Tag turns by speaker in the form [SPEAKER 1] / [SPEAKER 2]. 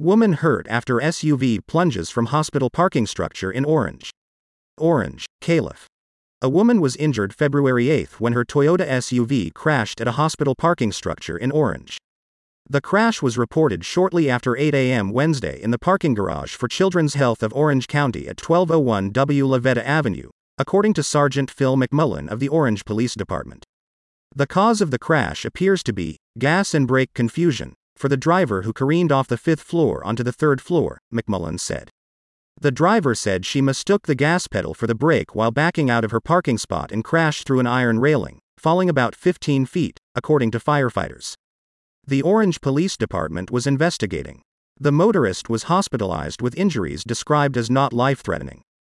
[SPEAKER 1] Woman hurt after SUV plunges from hospital parking structure in Orange. Orange, Caliph. A woman was injured February 8 when her Toyota SUV crashed at a hospital parking structure in Orange. The crash was reported shortly after 8 a.m. Wednesday in the parking garage for Children's Health of Orange County at 1201 W. Lavetta Avenue, according to Sergeant Phil McMullen of the Orange Police Department. The cause of the crash appears to be gas and brake confusion for the driver who careened off the 5th floor onto the 3rd floor, McMullen said. The driver said she mistook the gas pedal for the brake while backing out of her parking spot and crashed through an iron railing, falling about 15 feet, according to firefighters. The Orange Police Department was investigating. The motorist was hospitalized with injuries described as not life-threatening.